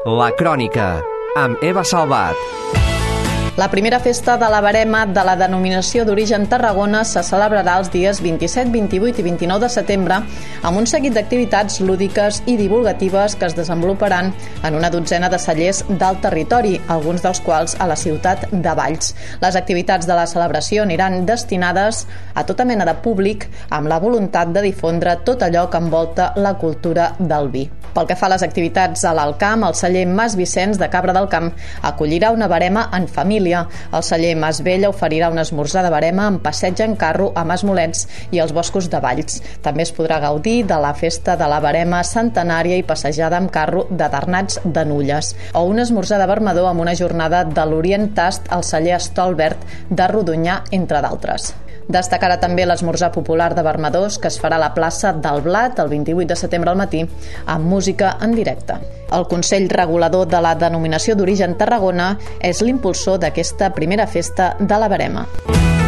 La Crònica, amb Eva Salvat. La primera festa de la Verema de la denominació d'origen Tarragona se celebrarà els dies 27, 28 i 29 de setembre amb un seguit d'activitats lúdiques i divulgatives que es desenvoluparan en una dotzena de cellers del territori, alguns dels quals a la ciutat de Valls. Les activitats de la celebració aniran destinades a tota mena de públic amb la voluntat de difondre tot allò que envolta la cultura del vi. Pel que fa a les activitats a l'Alt Camp, el celler Mas Vicenç de Cabra del Camp acollirà una verema en família. El celler Mas Vella oferirà un esmorzar de verema amb passeig en carro a Mas Molets i als boscos de Valls. També es podrà gaudir de la festa de la verema centenària i passejada amb carro de Darnats de Nulles, o un esmorzar de vermedor amb una jornada de l'Orient Tast al celler Estolbert de Rodonyà, entre d'altres. Destacarà també l'esmorzar popular de vermedors que es farà a la plaça del Blat el 28 de setembre al matí amb música en directe. El Consell Regulador de la denominació d'origen Tarragona és l'impulsor d'aquesta primera festa de la Verema.